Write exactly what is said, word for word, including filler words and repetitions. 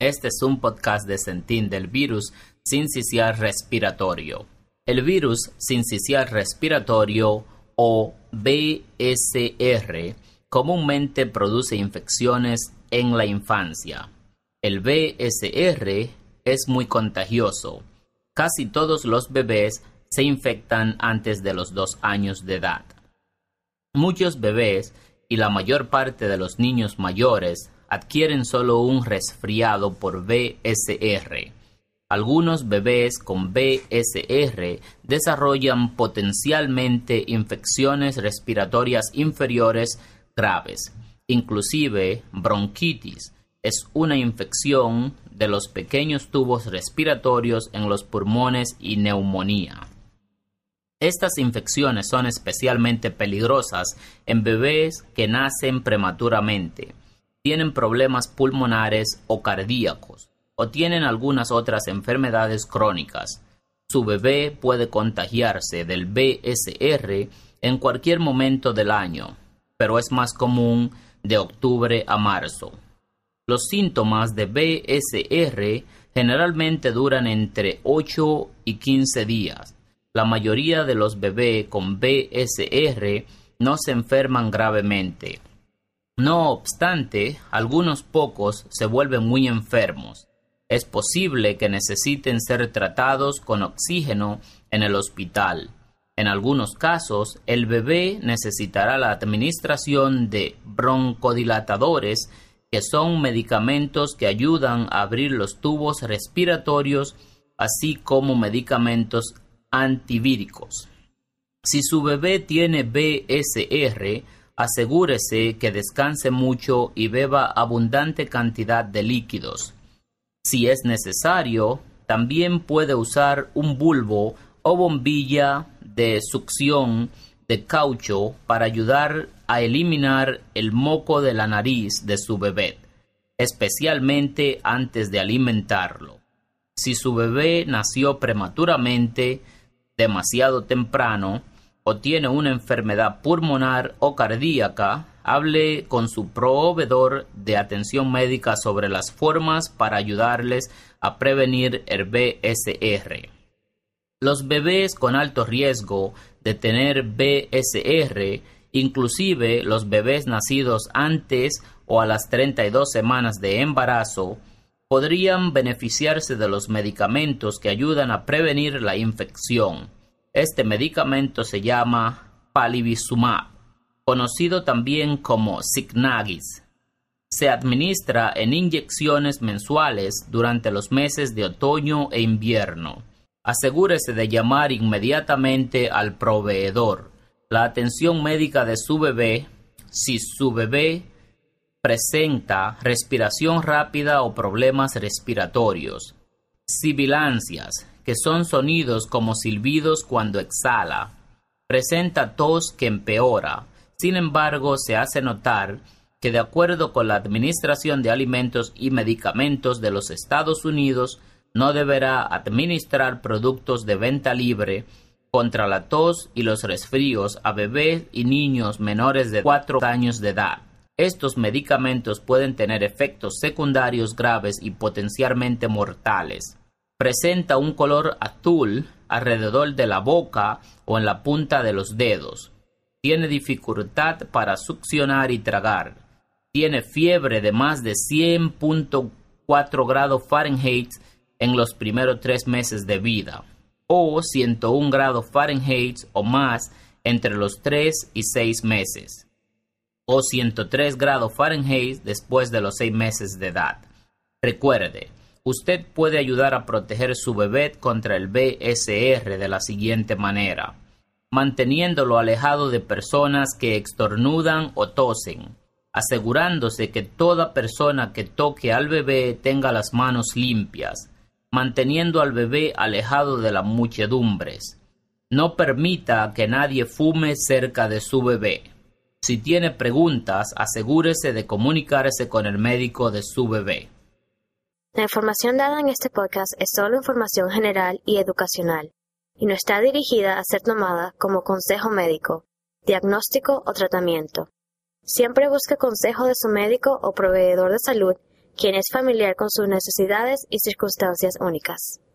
Este es un podcast de Sentin del virus sincicial respiratorio. El virus sincicial respiratorio o B S R comúnmente produce infecciones en la infancia. El B S R es muy contagioso. Casi todos los bebés se infectan antes de los dos años de edad. Muchos bebés y la mayor parte de los niños mayores adquieren solo un resfriado por B S R. Algunos bebés con B S R desarrollan potencialmente infecciones respiratorias inferiores graves, inclusive bronquitis. Es una infección de los pequeños tubos respiratorios en los pulmones y neumonía. Estas infecciones son especialmente peligrosas en bebés que nacen prematuramente, tienen problemas pulmonares o cardíacos, o tienen algunas otras enfermedades crónicas. Su bebé puede contagiarse del B S R en cualquier momento del año, pero es más común de octubre a marzo. Los síntomas de B S R generalmente duran entre ocho y quince días. La mayoría de los bebés con B S R no se enferman gravemente. No obstante, algunos pocos se vuelven muy enfermos. Es posible que necesiten ser tratados con oxígeno en el hospital. En algunos casos, el bebé necesitará la administración de broncodilatadores, que son medicamentos que ayudan a abrir los tubos respiratorios, así como medicamentos antivíricos. Si su bebé tiene B S R, asegúrese que descanse mucho y beba abundante cantidad de líquidos. Si es necesario, también puede usar un bulbo o bombilla de succión de caucho para ayudar a eliminar el moco de la nariz de su bebé, especialmente antes de alimentarlo. Si su bebé nació prematuramente, demasiado temprano, o tiene una enfermedad pulmonar o cardíaca, hable con su proveedor de atención médica sobre las formas para ayudarles a prevenir el B S R. Los bebés con alto riesgo de tener B S R, inclusive los bebés nacidos antes o a las treinta y dos semanas de embarazo, podrían beneficiarse de los medicamentos que ayudan a prevenir la infección. Este medicamento se llama palivizumab, conocido también como Signalis. Se administra en inyecciones mensuales durante los meses de otoño e invierno. Asegúrese de llamar inmediatamente al proveedor. La atención médica de su bebé, si su bebé presenta respiración rápida o problemas respiratorios. Sibilancias, que son sonidos como silbidos cuando exhala. Presenta tos que empeora. Sin embargo, se hace notar que de acuerdo con la Administración de Alimentos y Medicamentos de los Estados Unidos, no deberá administrar productos de venta libre contra la tos y los resfríos a bebés y niños menores de cuatro años de edad. Estos medicamentos pueden tener efectos secundarios graves y potencialmente mortales. Presenta un color azul alrededor de la boca o en la punta de los dedos. Tiene dificultad para succionar y tragar. Tiene fiebre de más de cien punto cuatro grados Fahrenheit en los primeros tres meses de vida, o ciento uno grados Fahrenheit o más entre los tres y seis meses, o ciento tres grados Fahrenheit después de los seis meses de edad. Recuerde, usted puede ayudar a proteger su bebé contra el B S R de la siguiente manera: manteniéndolo alejado de personas que estornudan o tosen, asegurándose que toda persona que toque al bebé tenga las manos limpias, manteniendo al bebé alejado de las muchedumbres. No permita que nadie fume cerca de su bebé. Si tiene preguntas, asegúrese de comunicarse con el médico de su bebé. La información dada en este podcast es solo información general y educacional, y no está dirigida a ser tomada como consejo médico, diagnóstico o tratamiento. Siempre busque consejo de su médico o proveedor de salud quien es familiar con sus necesidades y circunstancias únicas.